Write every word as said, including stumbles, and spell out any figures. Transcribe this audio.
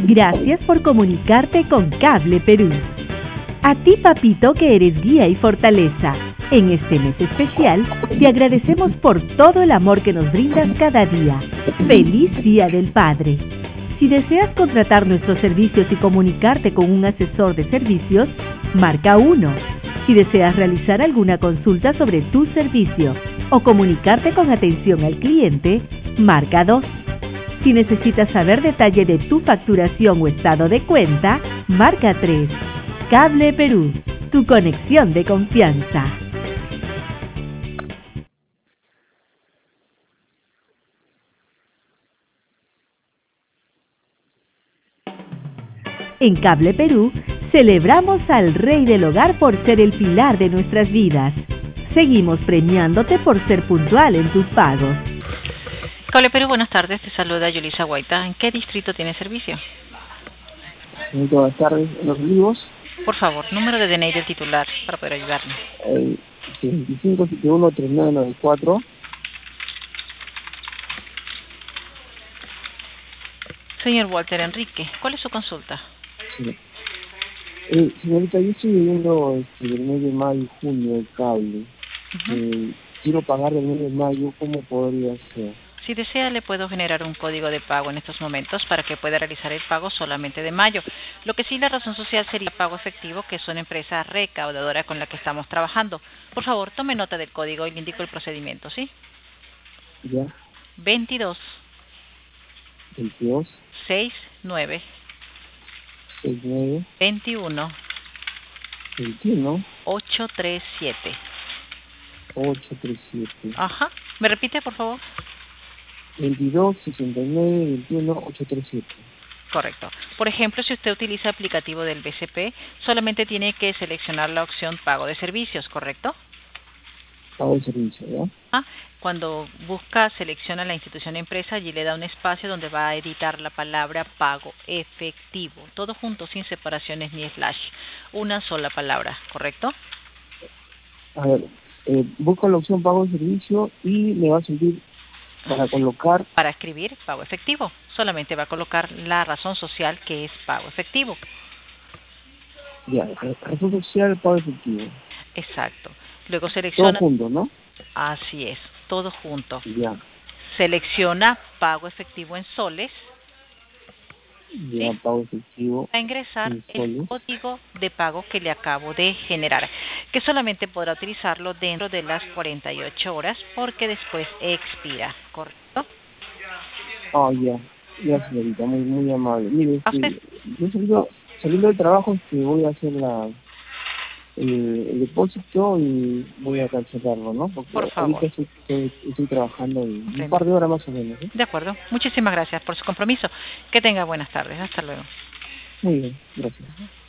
Gracias por comunicarte con Cable Perú. A ti, papito, que eres guía y fortaleza. En este mes especial, te agradecemos por todo el amor que nos brindas cada día. ¡Feliz Día del Padre! Si deseas contratar nuestros servicios y comunicarte con un asesor de servicios, marca uno. Si deseas realizar alguna consulta sobre tu servicio o comunicarte con atención al cliente, marca dos. Si necesitas saber detalle de tu facturación o estado de cuenta, marca tres. Cable Perú, tu conexión de confianza. En Cable Perú, celebramos al Rey del Hogar por ser el pilar de nuestras vidas. Seguimos premiándote por ser puntual en tus pagos. Cable Perú, buenas tardes. Te saluda Yulisa Guaita. ¿En qué distrito tiene servicio? Muy buenas tardes. ¿En Los Olivos? Por favor, número de D N I del titular para poder ayudarme. Eh, veinticinco setenta y uno treinta y nueve noventa y cuatro. Señor Walter Enrique, ¿cuál es su consulta? Sí. Eh, señorita, yo estoy viviendo este, del mes de mayo y junio el cable. Uh-huh. eh, quiero pagar del mes de mayo, ¿cómo podría ser? Si desea, le puedo generar un código de pago en estos momentos para que pueda realizar el pago solamente de mayo. Lo que sí, la razón social sería pago efectivo, que es una empresa recaudadora con la que estamos trabajando. Por favor, tome nota del código y le indico el procedimiento, ¿sí? Ya. veintidós. veintidós. sesenta y nueve. sesenta y nueve. veintiuno. veintiuno. ochocientos treinta y siete. ochocientos treinta y siete. Ajá. ¿Me repite, por favor? veintidós, sesenta y nueve, veintiuno, ochocientos treinta y siete. Correcto. Por ejemplo, si usted utiliza el aplicativo del B C P, solamente tiene que seleccionar la opción pago de servicios, ¿correcto? Pago de servicios, ¿ya? Ah, cuando busca, selecciona la institución empresa, allí le da un espacio donde va a editar la palabra pago efectivo. Todo junto, sin separaciones ni slash. Una sola palabra, ¿correcto? A ver, eh, busco la opción pago de servicio y me va a servir para colocar... Para escribir pago efectivo. Solamente va a colocar la razón social, que es pago efectivo. Ya, razón social, pago efectivo. Exacto. Luego selecciona... Todo junto, ¿no? Así es, todo junto. Ya. Selecciona pago efectivo en soles. Ya, ¿sí? Pago efectivo. A ingresar en el código de pago que le acabo de generar, que solamente podrá utilizarlo dentro de las cuarenta y ocho horas porque después expira, ¿correcto? Ah, oh, ya, ya señorita, muy muy amable. Mire, este, yo saliendo, saliendo del trabajo que voy a hacer la el, el depósito y voy a cancelarlo, ¿no? Porque por favor. Ahorita estoy, estoy, estoy trabajando y un par de horas más o menos. ¿eh? De acuerdo, muchísimas gracias por su compromiso. Que tenga buenas tardes, hasta luego. Muy bien, gracias.